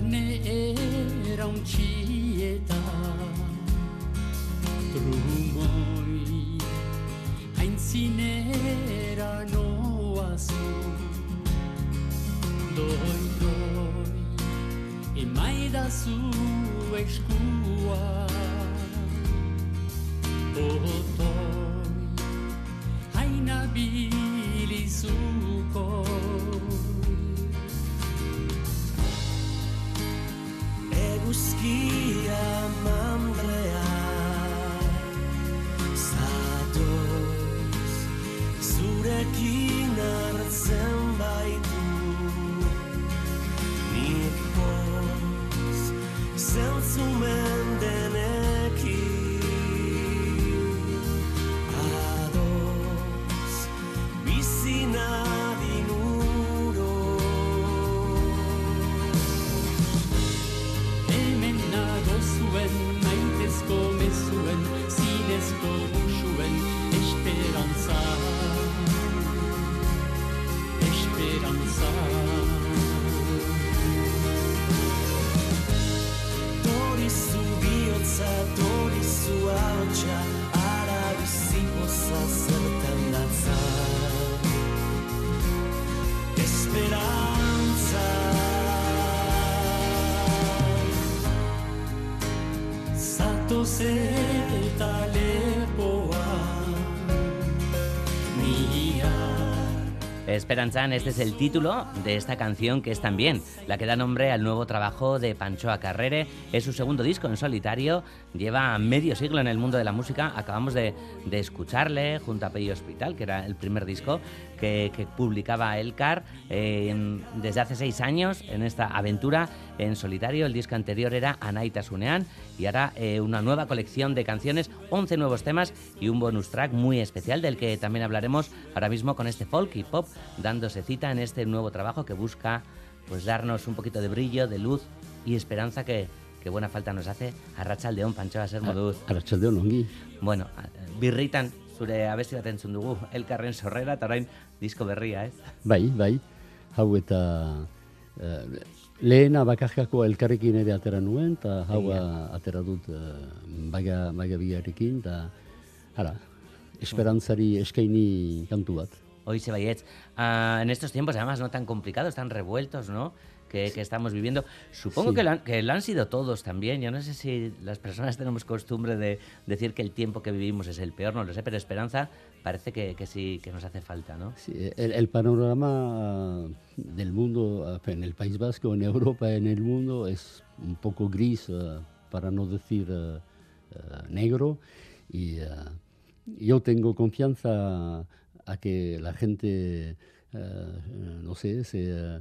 carne era un cieta, trumoi ainsinera no azul, doi e mai da su escua, otoi ainabili sucoi. Eguzkia mandrea zatoz, zurekin hartzen baitu nik poz, zentzumen denekin adoz, bizina maitezko mezuen, zinezko musuen, esperantza, esperantza. Torizu bihotza, torizu ahotsa, ara bizipoza zertan datza. Esperantza. Eta lepoa mía. Esperanzan, este es el título de esta canción que es también la que da nombre al nuevo trabajo de Panchoa Carrere. Es su segundo disco en solitario, lleva medio siglo en el mundo de la música. Acabamos de escucharle junto a Pei Hospital, que era el primer disco que publicaba Elkar desde hace 6 años en esta aventura en solitario. El disco anterior era Anaitasunean y ahora una nueva colección de canciones, 11 nuevos temas y un bonus track muy especial del que también hablaremos ahora mismo con este folk y pop dándose cita en este nuevo trabajo que busca pues darnos un poquito de brillo, de luz y esperanza que buena falta nos hace. Arratsaldeon, Panchoa zer moduz. Arratsaldeon ongi. Bueno, birritan zure abesti bat entzun dugu Elkarren sorrera eta orain disko berria, ez? Bai. Hau eta lehena bakarkako Elkarrekin ere atera nuen, eta hau atera dut baga biarekin, eta esperantzari eskaini kantu bat. Oize baietz, en estos tiempos además no tan complicados, tan revueltos, ¿no? Que estamos viviendo. Supongo Sí. que lo han sido todos también. Yo no sé si las personas tenemos costumbre de decir que el tiempo que vivimos es el peor, no lo sé, pero esperanza parece que sí, que nos hace falta, ¿no? Sí, el panorama del mundo en el País Vasco, en Europa, en el mundo, es un poco gris, para no decir negro, y yo tengo confianza a que la gente, no sé, se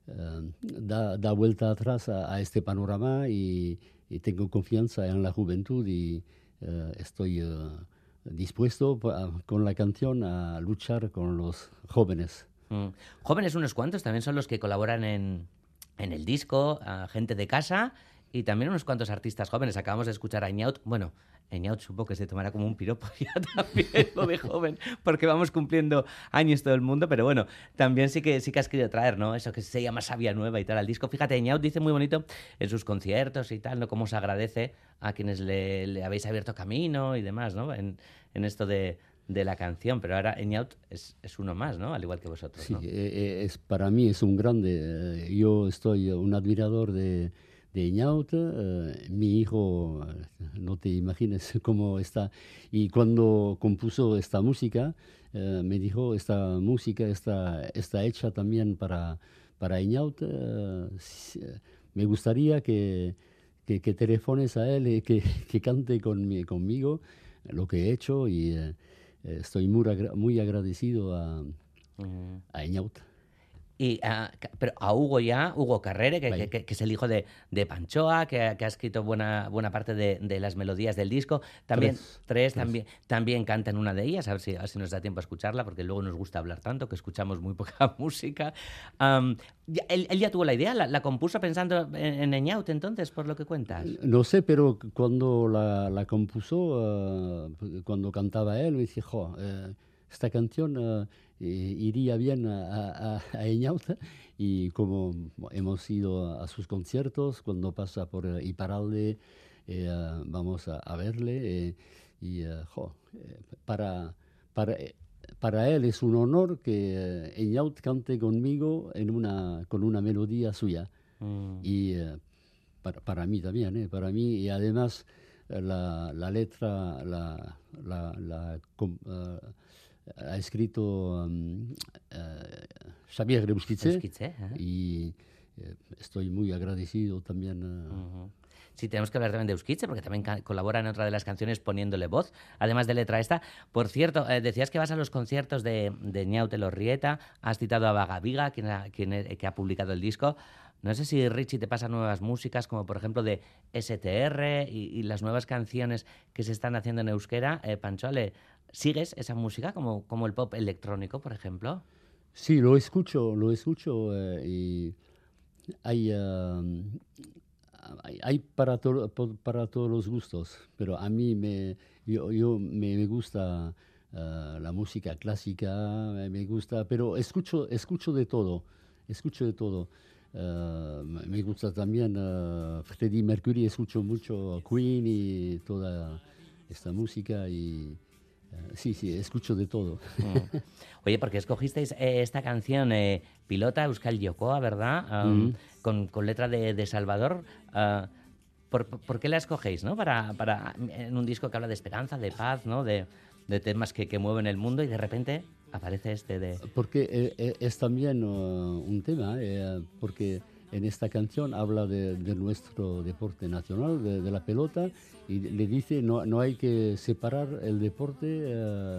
da vuelta atrás a este panorama, y tengo confianza en la juventud, y estoy dispuesto con la canción a luchar con los jóvenes. Jóvenes unos cuantos también son los que colaboran en el disco, gente de casa y también unos cuantos artistas jóvenes. Acabamos de escuchar a Eñaut. Bueno, Eñaut supongo que se tomará como un piropo ya también, lo de joven, porque vamos cumpliendo años todo el mundo, pero bueno, también sí que has querido traer, ¿no? Eso que se llama Savia Nueva y tal al disco. Fíjate, Eñaut dice muy bonito en sus conciertos y tal, ¿no? Cómo se agradece a quienes le habéis abierto camino y demás, ¿no? En esto de la canción, pero ahora Eñaut es uno más, ¿no? Al igual que vosotros, Sí, ¿no? para mí es un grande. Yo estoy un admirador de Eñaut. Mi hijo, no te imagines cómo está. Y cuando compuso esta música, me dijo, esta música está hecha también para Eñaut. Me gustaría que telefones a él y que cante conmigo lo que he hecho, y estoy muy agradecido a Eñaut. Y, pero a Hugo Carrere, que es el hijo de Panchoa, que ha escrito buena parte de las melodías del disco. También tres. También canta en una de ellas, a ver si nos da tiempo a escucharla, porque luego nos gusta hablar tanto que escuchamos muy poca música. Él ya tuvo la idea, la compuso pensando en Eñaut, entonces, por lo que cuentas. No sé, pero cuando la compuso, cuando cantaba él, me dije, esta canción iría bien a Eñaut, y como hemos ido a sus conciertos, cuando pasa por Iparralde, vamos a verle, para, para él es un honor que Eñaut cante conmigo con una melodía suya. Y para mí también, para mí, y además la letra ha escrito Xabier Euskitze, y estoy muy agradecido también. Sí, tenemos que hablar también de Euskitze, porque también colabora en otra de las canciones poniéndole voz, además de letra esta. Por cierto, decías que vas a los conciertos de Eñaut Elorrieta, has citado a Vagaviga, que ha publicado el disco. No sé si Richie te pasa nuevas músicas, como por ejemplo de STR y las nuevas canciones que se están haciendo en euskera. Pancho, ¿sigues esa música, como el pop electrónico, por ejemplo? Sí, lo escucho, y hay para todos los gustos, pero a mí me gusta la música clásica, me gusta, pero escucho de todo, me gusta también Freddie Mercury, escucho mucho Queen y toda esta música, y sí, escucho de todo. Oye, ¿por qué escogisteis esta canción, Pilota Euskal Jokoa, verdad? Con letra de Salvador. ¿Por qué la escogéis, ¿no? En un disco que habla de esperanza, de paz, ¿no? De temas que mueven el mundo, y de repente aparece este de... Porque es también un tema, porque en esta canción habla de nuestro deporte nacional, de la pelota, y le dice no hay que separar el deporte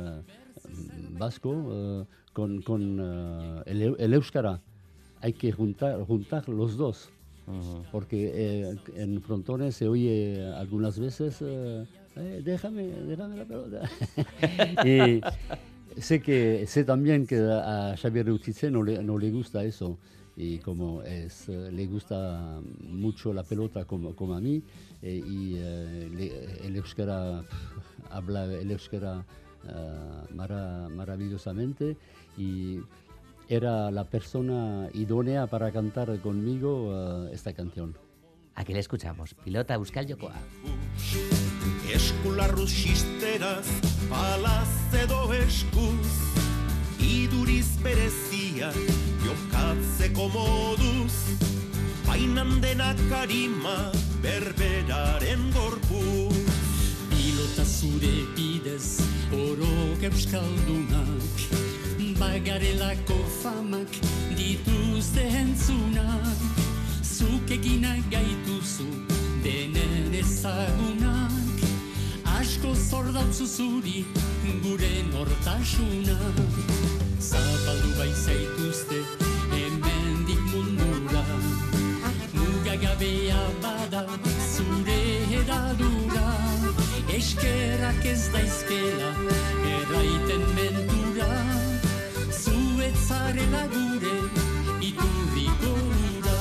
vasco con el euskara. Hay que juntar los dos. Porque en frontones se oye algunas veces déjame la pelota. Y sé también que a Xabier Euskitze no le gusta eso, y como le gusta mucho la pelota como a mí, y el euskera habla el euskera maravillosamente, y era la persona idónea para cantar conmigo esta canción. Aquí le escuchamos, Pilota Euskal Jokoa. Eskularruz xisteraz, palaz edo eskuz, iduriz berezia, jokatzeko moduz, bainan denak arima, berberaren gorpuz. Pilota zure bidez, orok euskaldunak, bagarelako famak dituzte entzunak, zuk eginak gaituzu denen ezagunak, asko zordautzu zuri gure nortasunak. Zapaldu baitzaituzte hemendik mundura, mugagabea bada zure hedadura, eskerrak ez daizkela erraiten mentura, zuetzarela gure iturriko ura.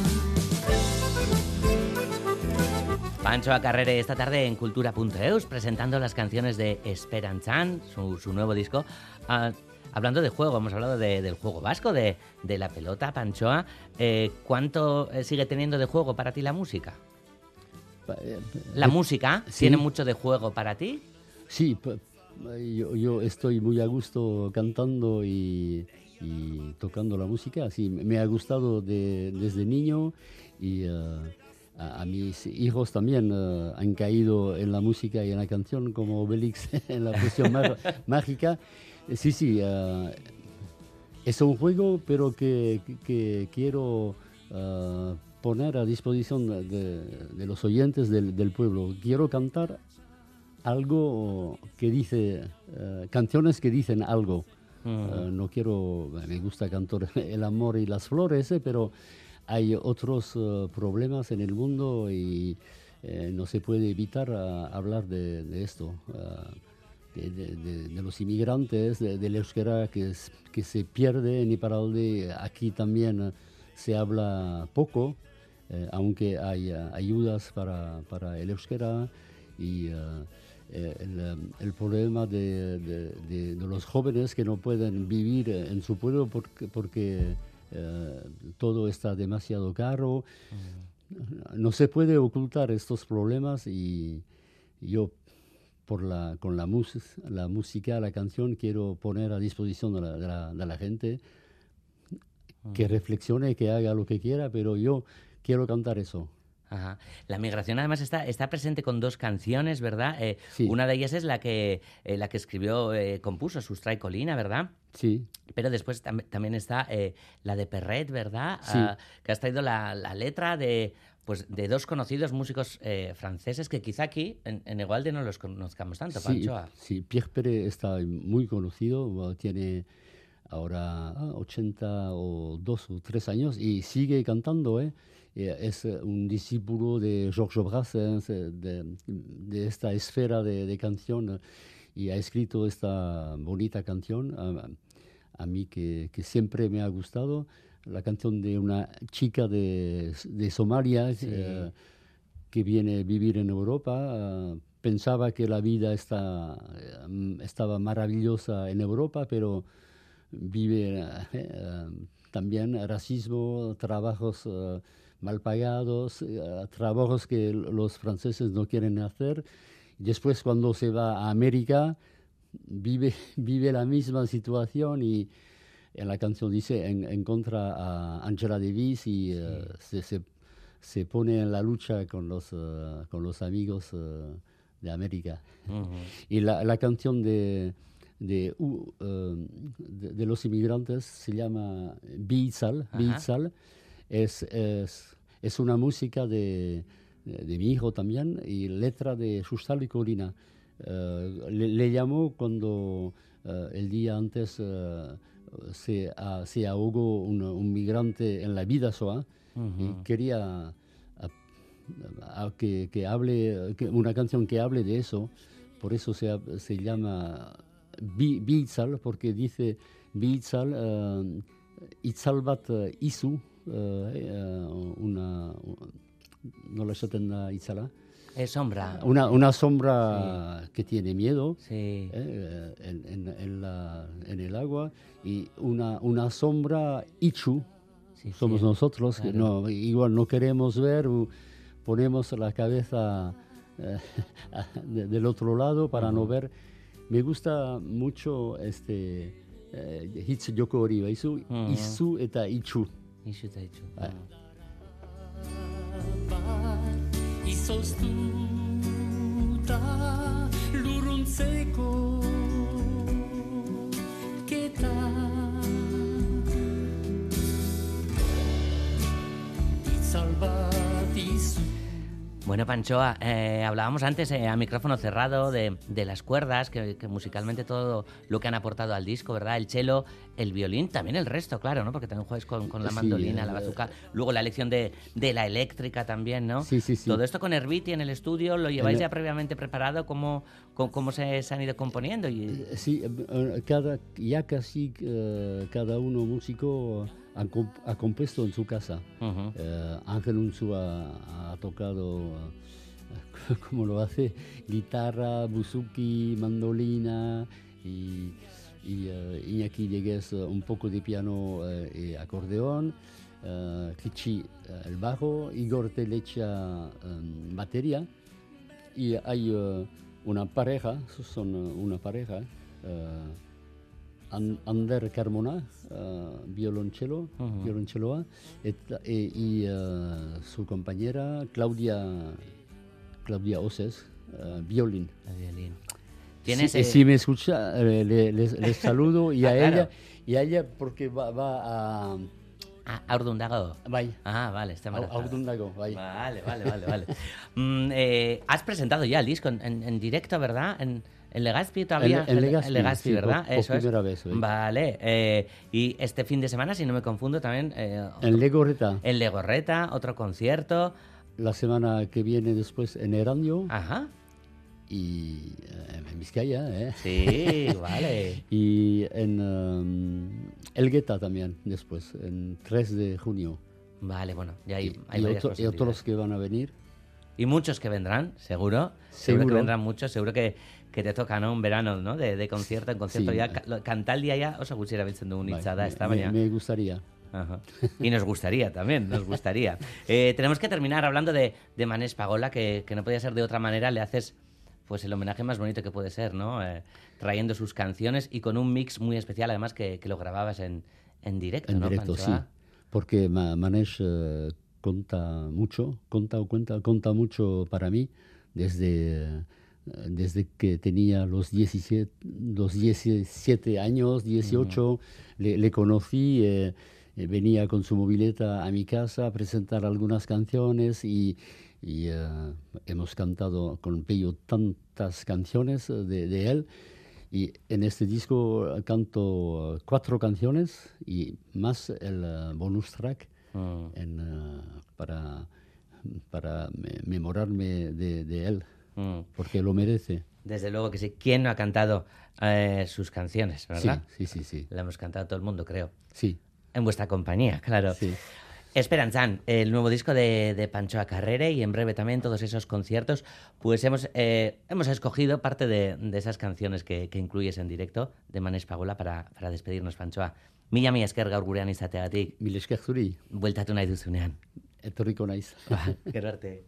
Pancho Acarrere esta tarde en Cultura.eus presentando las canciones de Esperantzan, su nuevo disco. Hablando de juego, hemos hablado del juego vasco, de la pelota, Panchoa. ¿Cuánto sigue teniendo de juego para ti la música? ¿La música sí. tiene mucho de juego para ti? Sí, yo estoy muy a gusto cantando y tocando la música. Sí, me ha gustado desde niño, y a mis hijos también han caído en la música y en la canción, como Obelix en la poción mágica. Sí, es un juego, pero que quiero poner a disposición de los oyentes del pueblo. Quiero cantar algo que dice, canciones que dicen algo. No quiero, me gusta cantar el amor y las flores, pero hay otros problemas en el mundo, y no se puede evitar hablar de esto. De los inmigrantes, del euskera que se pierde en Iparralde. Aquí también se habla poco, aunque hay ayudas para el euskera, y el problema de los jóvenes que no pueden vivir en su pueblo porque todo está demasiado caro. No se puede ocultar estos problemas y yo con la música, la canción, quiero poner a disposición de la gente que reflexione, que haga lo que quiera, pero yo quiero cantar eso. Ajá. La migración además está presente con 2 canciones, ¿verdad? Sí. Una de ellas es la que escribió, compuso Sustray Colina, ¿verdad? Sí. Pero después también está la de Perret, ¿verdad? Sí. Que has traído la letra de 2 conocidos músicos franceses que quizá aquí en Egualde no los conozcamos tanto, Panchoa. Sí, Pierre Perret está muy conocido, tiene ahora 82 o 3 años y sigue cantando, es un discípulo de Georges Brassens, de esta esfera de canción, y ha escrito esta bonita canción a mí que siempre me ha gustado, la canción de una chica de Somalia, sí, que viene a vivir en Europa. Pensaba que la vida estaba maravillosa en Europa, pero vive también racismo, trabajos mal pagados, trabajos que los franceses no quieren hacer. Después, cuando se va a América, vive la misma situación y en la canción dice encuentra a Angela Davis y se pone en la lucha con los amigos de América. Uh-huh. Y la canción de los inmigrantes se llama Biitzal. Biitzal es una música de mi hijo también y letra de Sustray Colina. Le llamó cuando el día antes se ahogó un migrante en la Bidasoa. Uh-huh. Y quería que hable, una canción que hable de eso. Por eso se llama Biitzal, porque dice Biitzal Itzal bat izu, no la esaten da itzala. Es sombra. Una sombra, sí, que tiene miedo, sí, en el agua, y una sombra Ichu, sí, somos sí, nosotros, claro, que igual no queremos ver, ponemos la cabeza del otro lado para no ver. Me gusta mucho hitz joko hori baizu, izu eta itxu. Izu eta itxu. Izoztuta lurruntzeko keta itzal bat izu. Bueno, Panchoa, hablábamos antes a micrófono cerrado de las cuerdas, que musicalmente todo lo que han aportado al disco, ¿verdad? El cello, el violín, también el resto, claro, ¿no? Porque también juegas con la mandolina, la bazuca, luego la elección de la eléctrica también, ¿no? Sí. Todo esto con Herbiti en el estudio, ¿lo lleváis ya previamente preparado? ¿Cómo se han ido componiendo? Sí, casi cada uno músico ha compuesto en su casa. Uh-huh. Ángel Unzu ha tocado, como lo hace, guitarra, buzuki, mandolina y Iñaki Dieguez un poco de piano y acordeón, Kichi el bajo, Igor Telecha batería, y hay una pareja, Ander Carmona, violoncelloa, y su compañera Claudia Oses, violín. Si me escucha, les saludo y a ella porque va a Urdundago. Bai. Vale, está embarazada. Urdundago, bai. Vale. Has presentado ya el disco en directo, ¿verdad? En Legazpi todavía. En Legazpi, sí, ¿verdad? Eso es. Primera vez. ¿Sí? Vale. Y este fin de semana, si no me confundo, también... en Legorreta. En Legorreta, otro concierto. La semana que viene después en Erandio. Ajá. Y en Vizcaya, Sí, vale. Y en Elgueta también después, en 3 de junio. Vale, bueno, ya hay y otros que van a venir. Y muchos que vendrán, seguro. Seguro que vendrán muchos. Seguro que te toca, ¿no? Un verano, ¿no? De concierto en concierto. Sí, ya Cantaldia ya oso gutxira biltzen dugun hitza da, esta baina. Me gustaría. Ajá. Y nos gustaría también, nos gustaría. Tenemos que terminar hablando de Manés Pagola, que no podía ser de otra manera. Le haces pues el homenaje más bonito que puede ser, ¿no? Trayendo sus canciones y con un mix muy especial, además que lo grababas en directo, ¿no, En directo, Panchoa? sí. Porque Manés cuenta mucho para mí desde que tenía los 17 años, 18, le conocí, venía con su mobileta a mi casa a presentar algunas canciones y hemos cantado con Pello tantas canciones de él. Y en este disco canto 4 canciones y más el bonus track para memorarme de él, porque lo merece. Desde luego que sí. ¿Quién no ha cantado sus canciones, verdad? Sí. La hemos cantado todo el mundo, creo. Sí. En vuestra compañía, claro. Sí. Esperanzan, el nuevo disco de Panchoa Carrere y en breve también todos esos conciertos, pues hemos escogido parte de esas canciones que incluyes en directo de Manés Pagola para despedirnos, Panchoa. Mila esker gaur gurean izateagatik. Mil esker zuri. Bueltatu nahi duzunean. Etorriko naiz. Gero arte.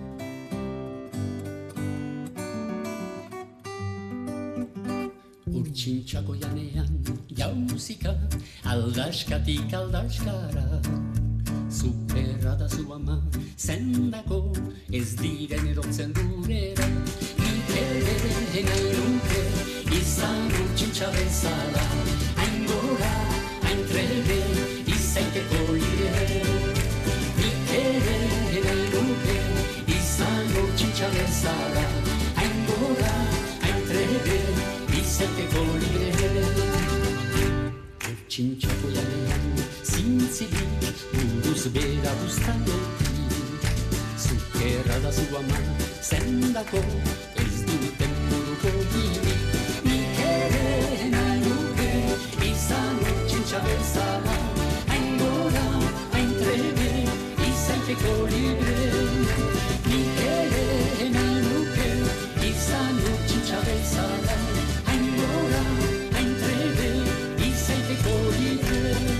Urtsintxako janean jauzika, aldaskatik aldaskara. Superra da zu ama, zendako ez diren erotzen gurera. Nik ere nahi nuke, izan urtsintxa bezala. Hain gora, hain trebe, izaiteko lire. Nik ere nahi nuke, izan urtsintxa bezala. Hain gora, hain trebe, izaiteko lire. Urtsintxako janean, zintzilik, buruz bera buztanotik. Zukerra da zu ama, zendako ez duten buruko ginik. Nik ere nahi nuke, izan urtsintxa bezala. Hain gora, hain trebe, izaiteko libre. Nik ere nahi nuke, izan urtsintxa bezala. Hain gora, hain trebe, izaiteko libre.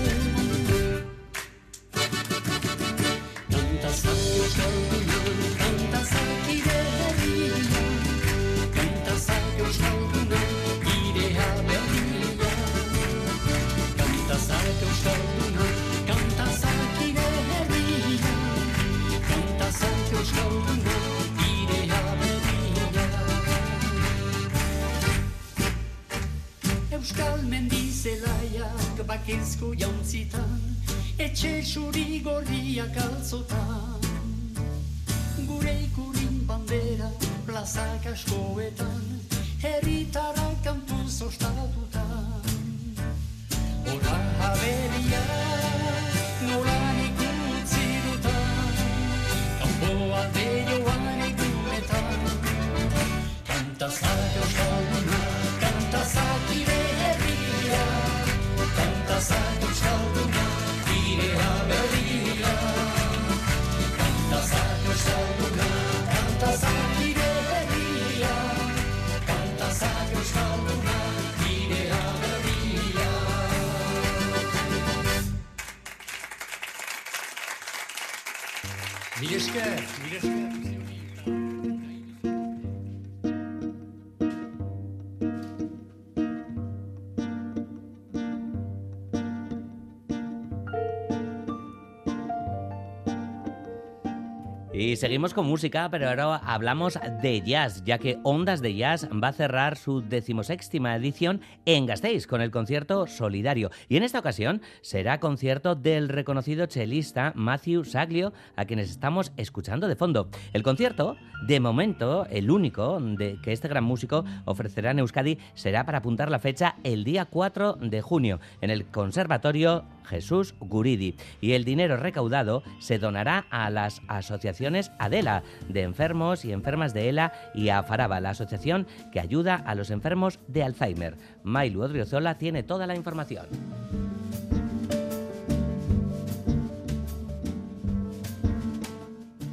Kantazak euskalduna, kantazak ideia. Kantazak euskalduna, idea berria. Kantazak euskalduna, kantazak ideia. Kantazak euskalduna, idea berria. Euskal mendizelaiak bakezko jauntzitan, etxe suri gorriak altzotan. Gure ikurin bandera plazak askoetan, herritarrak kantuz ostatutan. Hora jaberia nola ikutzi dutan, kanpoa deioan egunetan. Kantazak euskalduna, kantazak ire herria. Kantazak euskalduna, idea berria. Kantazak euskalduna, kantazak ire herria. Kantazak euskalduna, idea berria. Mil esker, mil esker. Y seguimos con música, pero ahora hablamos de jazz, ya que Ondas de Jazz va a cerrar su 16ª edición en Gasteiz con el concierto solidario. Y en esta ocasión será concierto del reconocido chelista Matthew Saglio, a quienes estamos escuchando de fondo. El concierto, de momento, el único que este gran músico ofrecerá en Euskadi, será para apuntar la fecha el día 4 de junio en el Conservatorio Jesús Guridi. Y el dinero recaudado se donará a las asociaciones Adela, de enfermos y enfermas de ELA, y a Faraba, la asociación que ayuda a los enfermos de Alzheimer. Mailu Odriozola tiene toda la información.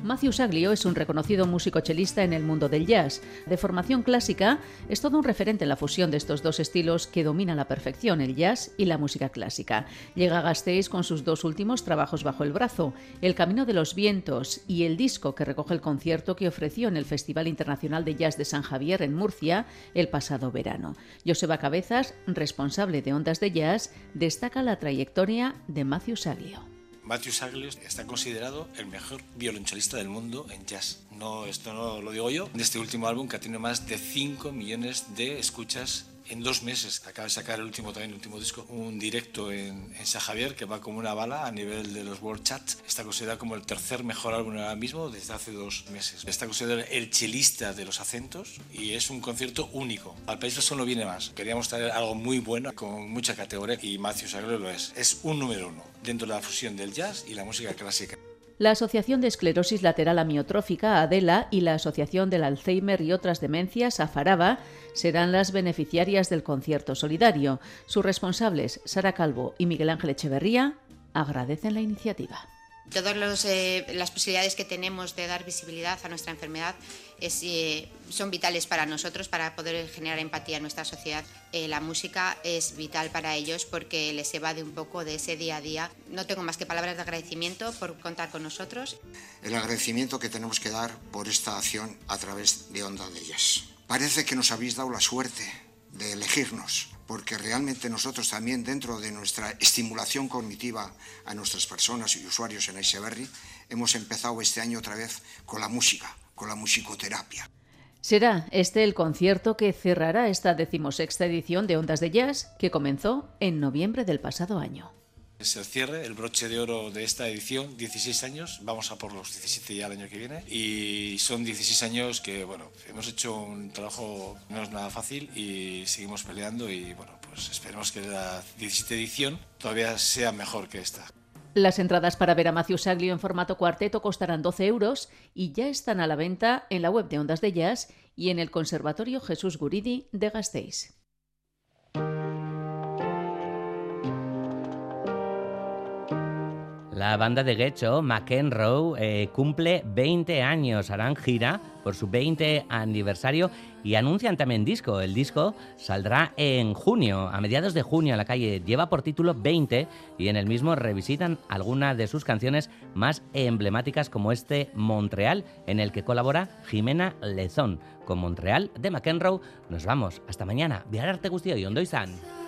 Matthew Saglio es un reconocido músico chelista en el mundo del jazz. De formación clásica, es todo un referente en la fusión de estos dos estilos que dominan a la perfección, el jazz y la música clásica. Llega a Gasteiz con sus dos últimos trabajos bajo el brazo, El Camino de los Vientos y el disco que recoge el concierto que ofreció en el Festival Internacional de Jazz de San Javier en Murcia el pasado verano. Joseba Cabezas, responsable de Ondas de Jazz, destaca la trayectoria de Matthew Saglio. Matthew Saglio está considerado el mejor violonchelista del mundo en jazz. No, esto no lo digo yo. De este último álbum que tiene más de 5 millones de escuchas en 2 meses. Acaba de sacar el último disco, un directo en San Javier que va como una bala a nivel de los World Charts. Está considerado como el tercer mejor álbum ahora mismo desde hace 2 meses. Está considerado el chelista de los acentos y es un concierto único. Al País Vasco no viene más. Queríamos traer algo muy bueno con mucha categoría y Matthew Saglio lo es. Es un número 1 dentro de la fusión del jazz y la música clásica. La Asociación de Esclerosis Lateral Amiotrófica, ADELA, y la Asociación del Alzheimer y otras demencias, AFARABA, serán las beneficiarias del concierto solidario. Sus responsables, Sara Calvo y Miguel Ángel Echeverría, agradecen la iniciativa. Todas las posibilidades que tenemos de dar visibilidad a nuestra enfermedad son vitales para nosotros, para poder generar empatía en nuestra sociedad. La música es vital para ellos porque les evade un poco de ese día a día. No tengo más que palabras de agradecimiento por contar con nosotros. El agradecimiento que tenemos que dar por esta acción a través de Ondas de Jazz. Parece que nos habéis dado la suerte de elegirnos, porque realmente nosotros también, dentro de nuestra estimulación cognitiva a nuestras personas y usuarios en Echeverri, hemos empezado este año otra vez con la música, con la musicoterapia. Será este el concierto que cerrará esta 16ª edición de Ondas de Jazz, que comenzó en noviembre del pasado año. Es el cierre, el broche de oro de esta edición, 16 años, vamos a por los 17 ya el año que viene y son 16 años que, bueno, hemos hecho un trabajo, no es nada fácil y seguimos peleando y, bueno, pues esperemos que la 17 edición todavía sea mejor que esta. Las entradas para ver a Matthew Saglio en formato cuarteto costarán 12 euros y ya están a la venta en la web de Ondas de Jazz y en el Conservatorio Jesús Guridi de Gasteiz. La banda de Getxo, McEnroe, cumple 20 años. Harán gira por su 20 aniversario y anuncian también disco. El disco saldrá en junio, a mediados de junio, a la calle. Lleva por título 20 y en el mismo revisitan algunas de sus canciones más emblemáticas, como este Montreal, en el que colabora Jimena Lezón. Con Montreal de McEnroe nos vamos. Hasta mañana. Bihar arte guztioi, ondo izan.